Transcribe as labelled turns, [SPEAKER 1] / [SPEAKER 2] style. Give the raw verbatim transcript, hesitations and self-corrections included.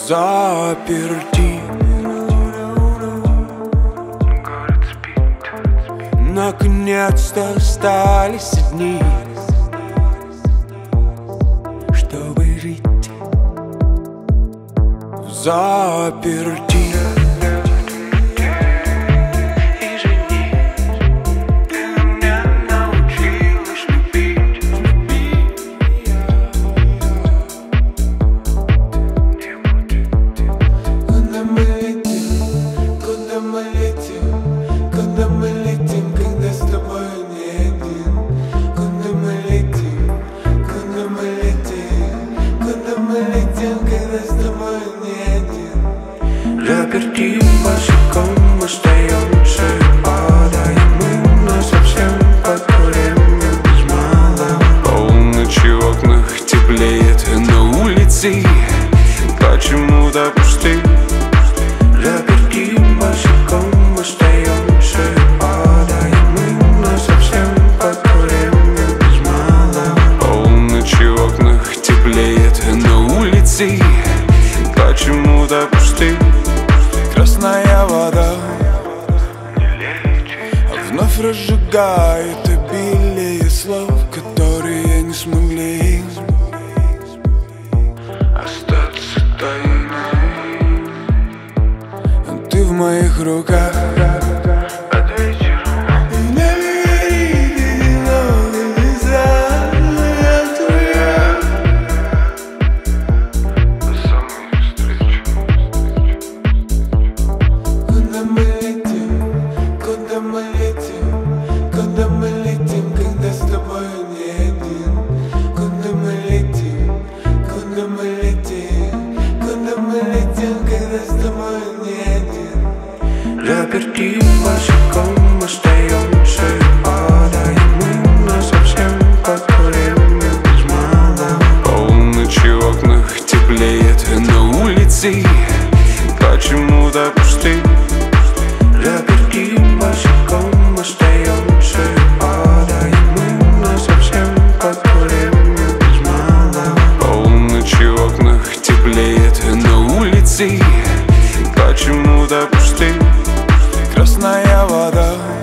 [SPEAKER 1] взаперти. Наконец-то остались одни, чтобы жить взаперти. Заперти босиком остаемся и падаем мы насовсем под время без малого. Полночь в окнах теплеет, на улице почему-то пусты. Заперти босиком остаемся и падаем мы насовсем под время без малого. Полночь в окнах теплеет, на улице почему-то пусты. Красная вода вновь разжигает обилие слов, которые не смогли остаться тайной. Ты в моих руках. Заперти босиком остаемся и падаем мы насовсем под время без малого. Полночь в окнах теплеет, на улице почему-то пусты. Заперти босиком остаемся и падаем мы насовсем под время без малого. Полночь в окнах теплеет, на улице почему-то пусты. Красная вода